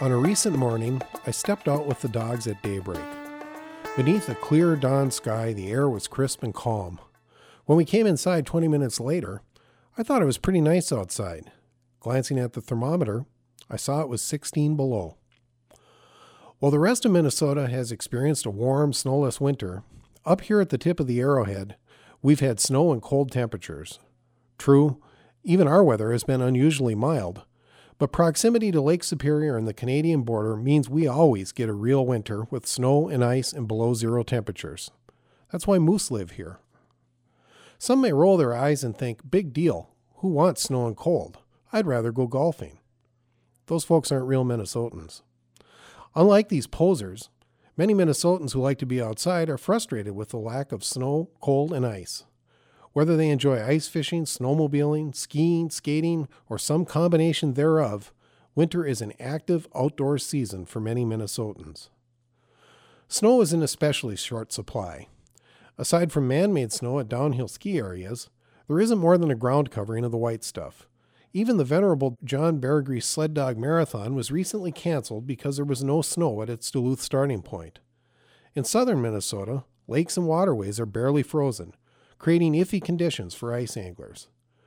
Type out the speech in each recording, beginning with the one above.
On a recent morning, I stepped out with the dogs at daybreak. Beneath a clear dawn sky, the air was crisp and calm. When we came inside 20 minutes later, I thought it was pretty nice outside. Glancing at the thermometer, I saw it was 16 below. While the rest of Minnesota has experienced a warm, snowless winter, up here at the tip of the Arrowhead, we've had snow and cold temperatures. True, even our weather has been unusually mild, but proximity to Lake Superior and the Canadian border means we always get a real winter with snow and ice and below zero temperatures. That's why moose live here. Some may roll their eyes and think, big deal, who wants snow and cold? I'd rather go golfing. Those folks aren't real Minnesotans. Unlike these posers, many Minnesotans who like to be outside are frustrated with the lack of snow, cold, and ice. Whether they enjoy ice fishing, snowmobiling, skiing, skating, or some combination thereof, winter is an active outdoor season for many Minnesotans. Snow is in especially short supply. Aside from man-made snow at downhill ski areas, there isn't more than a ground covering of the white stuff. Even the venerable John Beargrease Sled Dog Marathon was recently canceled because there was no snow at its Duluth starting point. In southern Minnesota, lakes and waterways are barely frozen, creating iffy conditions for ice anglers.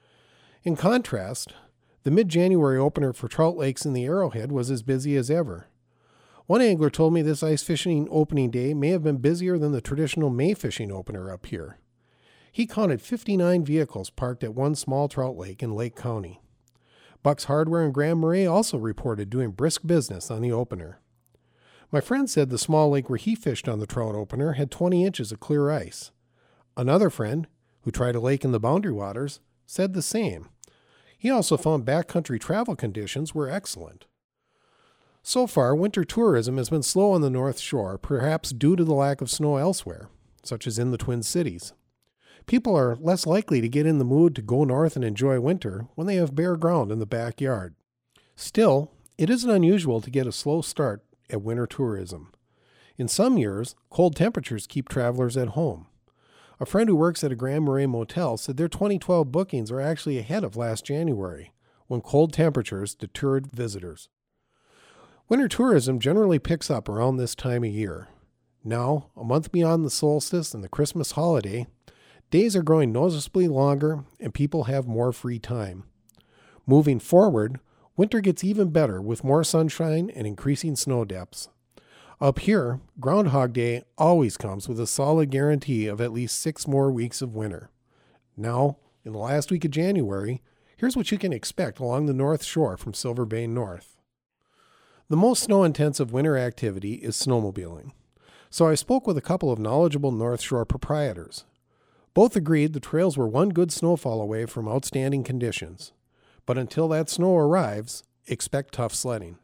In contrast, the mid-January opener for trout lakes in the Arrowhead was as busy as ever. One angler told me this ice fishing opening day may have been busier than the traditional May fishing opener up here. He counted 59 vehicles parked at one small trout lake in Lake County. Buck's Hardware and Grand Marais also reported doing brisk business on the opener. My friend said the small lake where he fished on the trout opener had 20 inches of clear ice. Another friend, who tried a lake in the Boundary Waters, said the same. He also found backcountry travel conditions were excellent. So far, winter tourism has been slow on the North Shore, perhaps due to the lack of snow elsewhere, such as in the Twin Cities. People are less likely to get in the mood to go north and enjoy winter when they have bare ground in the backyard. Still, it isn't unusual to get a slow start at winter tourism. In some years, cold temperatures keep travelers at home. A friend who works at a Grand Marais motel said their 2012 bookings are actually ahead of last January, when cold temperatures deterred visitors. Winter tourism generally picks up around this time of year. Now, a month beyond the solstice and the Christmas holiday, days are growing noticeably longer and people have more free time. Moving forward, winter gets even better with more sunshine and increasing snow depths. Up here, Groundhog Day always comes with a solid guarantee of at least 6 more weeks of winter. Now, in the last week of January, here's what you can expect along the North Shore from Silver Bay north. The most snow-intensive winter activity is snowmobiling. So I spoke with a couple of knowledgeable North Shore proprietors. Both agreed the trails were one good snowfall away from outstanding conditions. But until that snow arrives, expect tough sledding.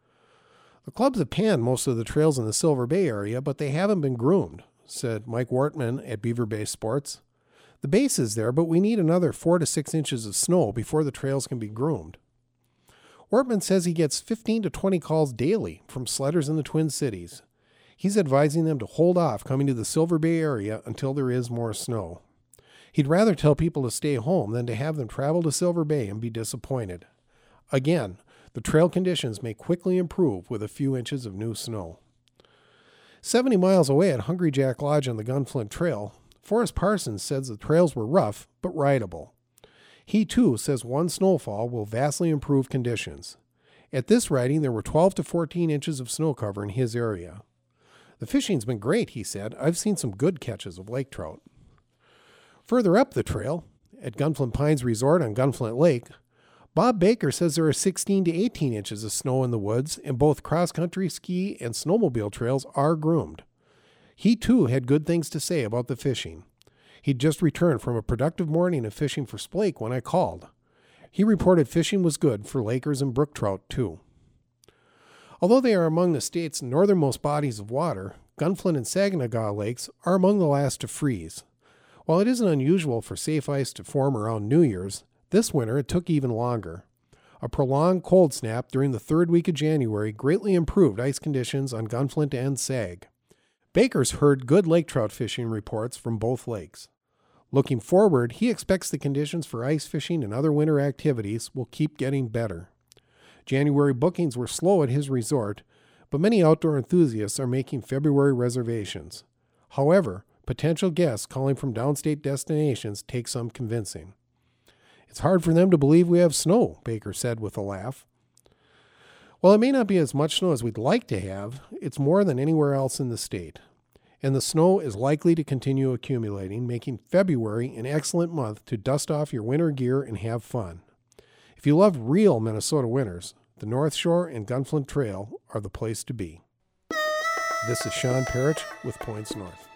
The clubs have panned most of the trails in the Silver Bay area, but they haven't been groomed, said Mike Wortman at Beaver Bay Sports. The base is there, but we need another 4 to 6 inches of snow before the trails can be groomed. Wortman says he gets 15 to 20 calls daily from sledders in the Twin Cities. He's advising them to hold off coming to the Silver Bay area until there is more snow. He'd rather tell people to stay home than to have them travel to Silver Bay and be disappointed. Again, the trail conditions may quickly improve with a few inches of new snow. 70 miles away at Hungry Jack Lodge on the Gunflint Trail, Forrest Parsons says the trails were rough but rideable. He too says one snowfall will vastly improve conditions. At this riding, there were 12 to 14 inches of snow cover in his area. The fishing's been great, he said. I've seen some good catches of lake trout. Further up the trail, at Gunflint Pines Resort on Gunflint Lake, Bob Baker says there are 16 to 18 inches of snow in the woods, and both cross-country ski and snowmobile trails are groomed. He, too, had good things to say about the fishing. He'd just returned from a productive morning of fishing for splake when I called. He reported fishing was good for lakers and brook trout, too. Although they are among the state's northernmost bodies of water, Gunflint and Saginaw lakes are among the last to freeze. While it isn't unusual for safe ice to form around New Year's, this winter it took even longer. A prolonged cold snap during the 3rd week of January greatly improved ice conditions on Gunflint and Sag. Baker's heard good lake trout fishing reports from both lakes. Looking forward, he expects the conditions for ice fishing and other winter activities will keep getting better. January bookings were slow at his resort, but many outdoor enthusiasts are making February reservations. However, potential guests calling from downstate destinations take some convincing. It's hard for them to believe we have snow, Baker said with a laugh. Well, it may not be as much snow as we'd like to have, it's more than anywhere else in the state. And the snow is likely to continue accumulating, making February an excellent month to dust off your winter gear and have fun. If you love real Minnesota winters, the North Shore and Gunflint Trail are the place to be. This is Sean Parrish with Points North.